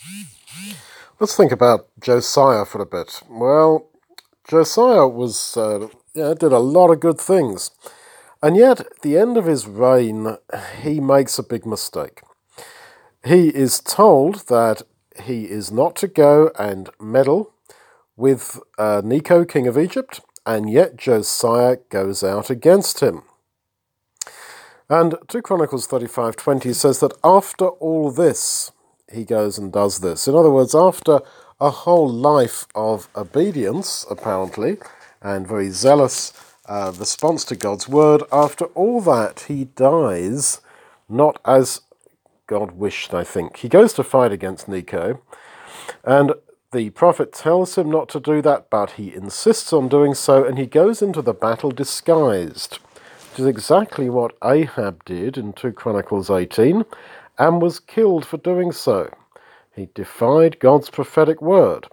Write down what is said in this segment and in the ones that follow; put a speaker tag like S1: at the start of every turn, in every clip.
S1: Let's think about Josiah for a bit. Well, Josiah did a lot of good things. And yet, at the end of his reign, he makes a big mistake. He is told that he is not to go and meddle with Necho, king of Egypt, and yet Josiah goes out against him. And 2 Chronicles 35:20 says that after all this, he goes and does this. In other words, after a whole life of obedience, apparently, and very zealous response to God's word, after all that, he dies not as God wished, I think. He goes to fight against Necho, and the prophet tells him not to do that, but he insists on doing so, and he goes into the battle disguised, which is exactly what Ahab did in 2 Chronicles 18, and was killed for doing so. He defied God's prophetic word.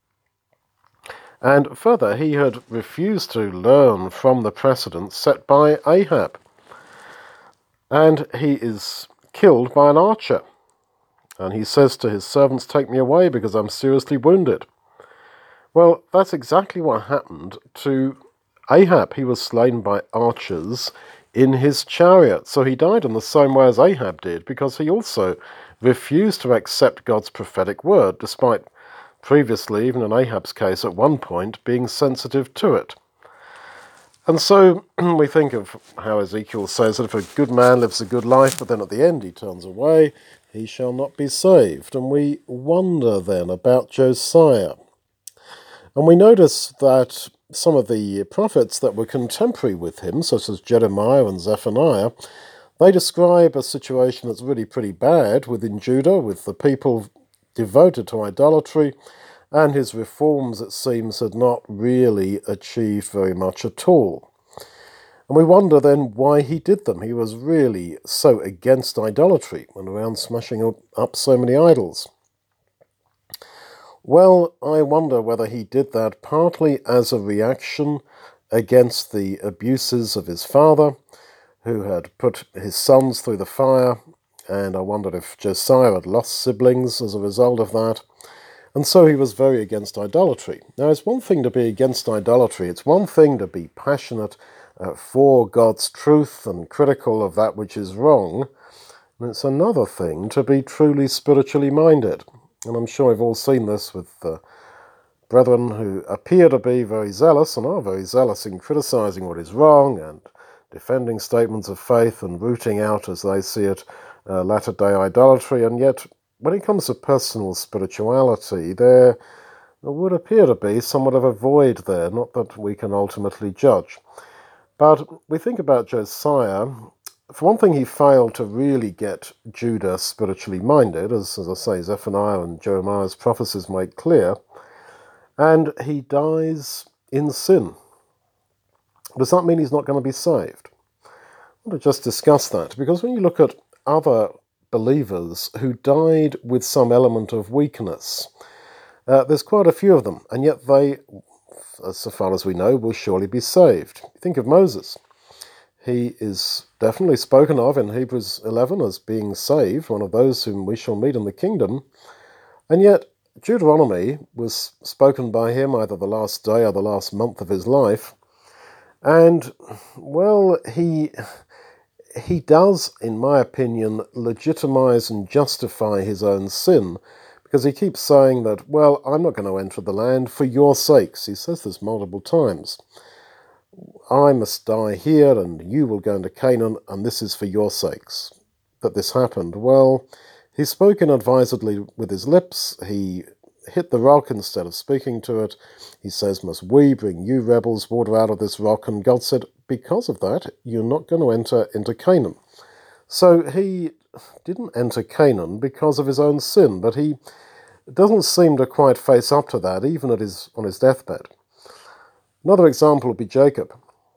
S1: And further, he had refused to learn from the precedent set by Ahab. And he is killed by an archer. And he says to his servants, "Take me away because I'm seriously wounded." Well, that's exactly what happened to Ahab. He was slain by archers in his chariot. So he died in the same way as Ahab did, because he also refused to accept God's prophetic word, despite previously, even in Ahab's case, at one point, being sensitive to it. And so we think of how Ezekiel says that if a good man lives a good life, but then at the end he turns away, he shall not be saved. And we wonder then about Josiah. And we notice that some of the prophets that were contemporary with him, such as Jeremiah and Zephaniah, they describe a situation that's really pretty bad within Judah, with the people devoted to idolatry, and his reforms, it seems, had not really achieved very much at all. And we wonder then why he did them. He was really so against idolatry, went around smashing up so many idols. Well, I wonder whether he did that partly as a reaction against the abuses of his father, who had put his sons through the fire, and I wondered if Josiah had lost siblings as a result of that. And so he was very against idolatry. Now, it's one thing to be against idolatry. It's one thing to be passionate for God's truth and critical of that which is wrong. And it's another thing to be truly spiritually minded. And I'm sure we've all seen this with brethren who appear to be very zealous and are very zealous in criticizing what is wrong and defending statements of faith and rooting out, as they see it, latter-day idolatry. And yet, when it comes to personal spirituality, there would appear to be somewhat of a void there, not that we can ultimately judge. But we think about Josiah. For one thing, he failed to really get Judah spiritually minded, as I say, Zephaniah and Jeremiah's prophecies make clear, and he dies in sin. Does that mean he's not going to be saved? I want to just discuss that, because when you look at other believers who died with some element of weakness, there's quite a few of them, and yet they, so far as we know, will surely be saved. Think of Moses. He is definitely spoken of in Hebrews 11 as being saved, one of those whom we shall meet in the kingdom, and yet Deuteronomy was spoken by him either the last day or the last month of his life, and, well, he does, in my opinion, legitimize and justify his own sin, because he keeps saying that, well, I'm not going to enter the land for your sakes. He says this multiple times. I must die here, and you will go into Canaan, and this is for your sakes that this happened. Well, he spoke inadvisedly with his lips. He hit the rock instead of speaking to it. He says, "Must we bring you rebels water out of this rock?" And God said, because of that, you're not going to enter into Canaan. So he didn't enter Canaan because of his own sin, but he doesn't seem to quite face up to that, even on his deathbed. Another example would be Jacob.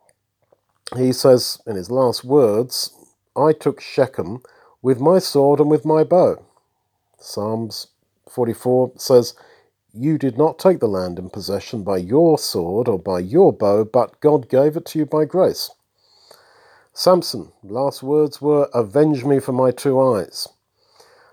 S1: He says in his last words, "I took Shechem with my sword and with my bow." Psalms 44 says, "You did not take the land in possession by your sword or by your bow, but God gave it to you by grace." Samson, last words were, "Avenge me for my 2 eyes."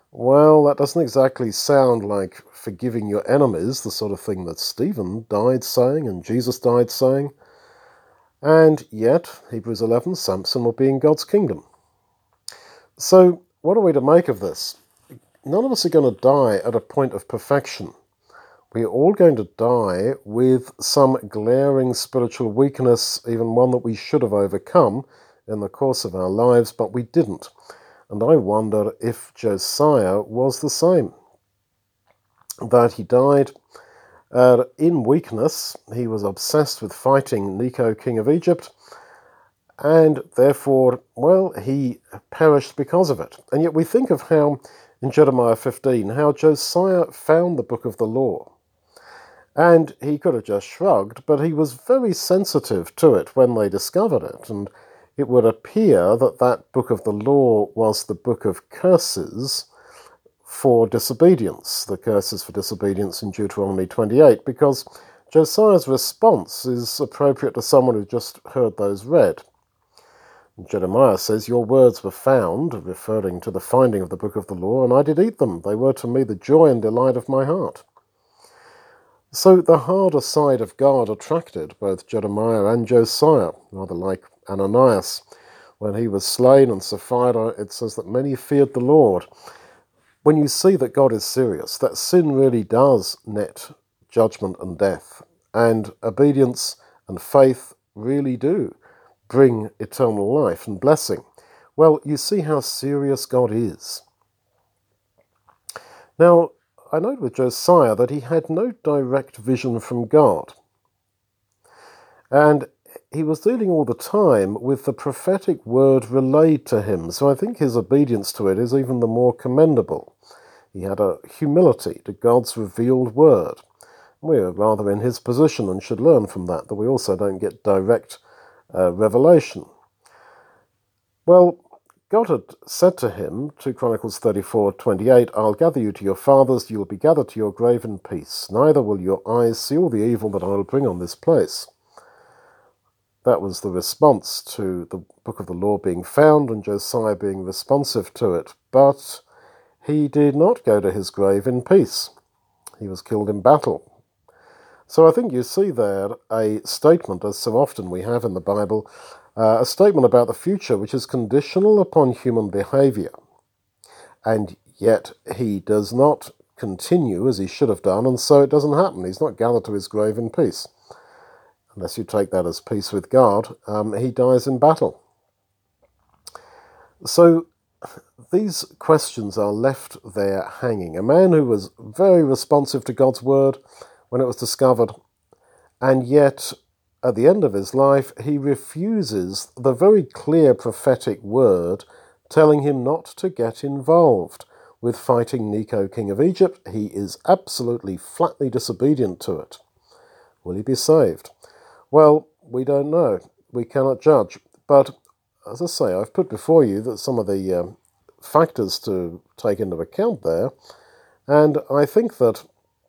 S1: Well, that doesn't exactly sound like forgiving your enemies, the sort of thing that Stephen died saying and Jesus died saying. And yet, Hebrews 11, Samson will be in God's kingdom. So, what are we to make of this? None of us are going to die at a point of perfection. We're all going to die with some glaring spiritual weakness, even one that we should have overcome in the course of our lives, but we didn't. And I wonder if Josiah was the same. That he died in weakness. He was obsessed with fighting Necho, king of Egypt, and therefore, well, he perished because of it. And yet we think of how, in Jeremiah 15, how Josiah found the book of the law. And he could have just shrugged, but he was very sensitive to it when they discovered it. And it would appear that that book of the law was the book of curses for disobedience, the curses for disobedience in Deuteronomy 28, because Josiah's response is appropriate to someone who just heard those read. Jeremiah says, "Your words were found," referring to the finding of the book of the law, "and I did eat them. They were to me the joy and delight of my heart." So the harder side of God attracted both Jeremiah and Josiah, rather like Ananias. When he was slain and Sapphira, it says that many feared the Lord. When you see that God is serious, that sin really does net judgment and death, and obedience and faith really do bring eternal life and blessing. Well, you see how serious God is. Now, I note with Josiah that he had no direct vision from God. And he was dealing all the time with the prophetic word relayed to him, so I think his obedience to it is even the more commendable. He had a humility to God's revealed word. We're rather in his position and should learn from that we also don't get direct revelation. Well, God had said to him, 2 Chronicles 34:28, "I'll gather you to your fathers, you will be gathered to your grave in peace. Neither will your eyes see all the evil that I will bring on this place." That was the response to the book of the law being found and Josiah being responsive to it. But he did not go to his grave in peace. He was killed in battle. So I think you see there a statement, as so often we have in the Bible, a statement about the future which is conditional upon human behavior. And yet he does not continue as he should have done, and so it doesn't happen. He's not gathered to his grave in peace. Unless you take that as peace with God, he dies in battle. So these questions are left there hanging. A man who was very responsive to God's word when it was discovered, and yet at the end of his life he refuses the very clear prophetic word telling him not to get involved with fighting Necho, king of Egypt. He is absolutely flatly disobedient to it. Will he be saved? Well, we don't know. We cannot judge. But as I say, I've put before you that some of the factors to take into account there, and I think that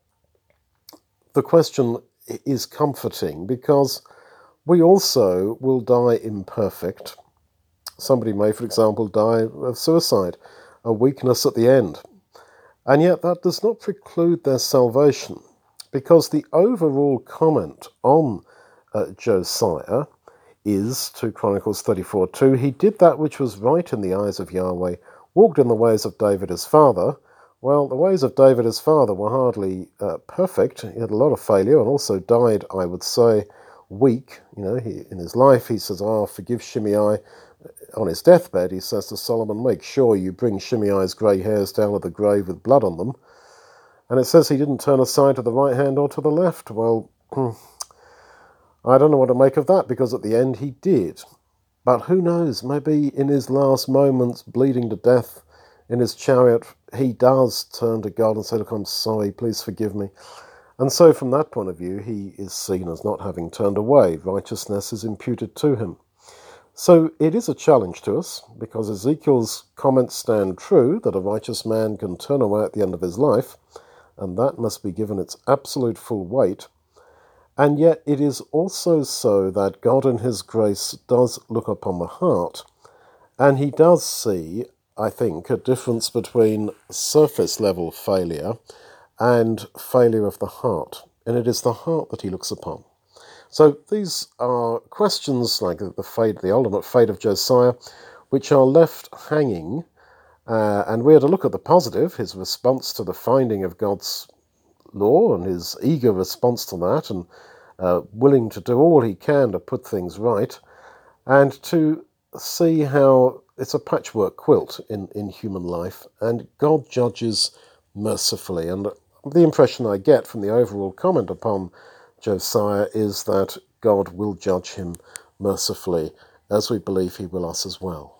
S1: the question is comforting because we also will die imperfect. Somebody may, for example, die of suicide, a weakness at the end. And yet that does not preclude their salvation, because the overall comment on Josiah is, 2 Chronicles 34:2, "He did that which was right in the eyes of Yahweh, walked in the ways of David his father." Well, the ways of David his father were hardly perfect. He had a lot of failure and also died, I would say, weak. In his life he says, forgive Shimei. On his deathbed he says to Solomon, "Make sure you bring Shimei's grey hairs down to the grave with blood on them." And it says he didn't turn aside to the right hand or to the left. Well, I don't know what to make of that, because at the end he did. But who knows, maybe in his last moments, bleeding to death in his chariot, he does turn to God and say, "Look, I'm sorry, please forgive me." And so from that point of view, he is seen as not having turned away. Righteousness is imputed to him. So it is a challenge to us, because Ezekiel's comments stand true, that a righteous man can turn away at the end of his life, and that must be given its absolute full weight. And yet it is also so that God in his grace does look upon the heart, and he does see I think, a difference between surface level failure and failure of the heart, and it is the heart that he looks upon. So these are questions like the ultimate fate of Josiah, which are left hanging, and we are to look at the positive, his response to the finding of God's law and his eager response to that, and willing to do all he can to put things right, and to see how it's a patchwork quilt in human life, and God judges mercifully. And the impression I get from the overall comment upon Josiah is that God will judge him mercifully, as we believe he will us as well.